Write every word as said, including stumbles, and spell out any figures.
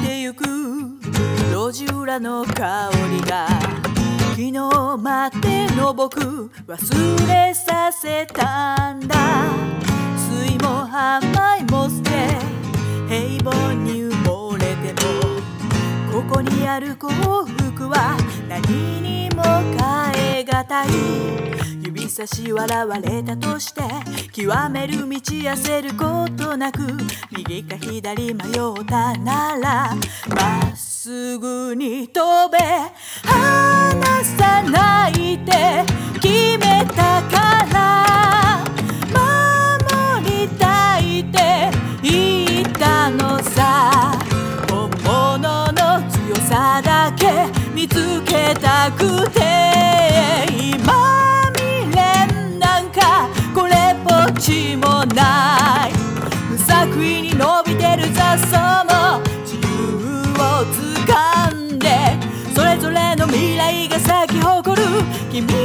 てゆく路地裏の香りが昨日までの僕忘れさせたんだ。酸いも甘いも捨て平凡に埋もれてもここにある幸福は何にも変えがたい。指差し笑われたとして極める道焦ることなく右か左迷ったならまっすぐに飛べ。離さないって決めたから守りたいって言ったのさ。本物の強さだけ見つけたくて今未練なんかこれっぽっちもない。無作為に伸びてる雑草も自由を掴んでそれぞれの未来が咲き誇る君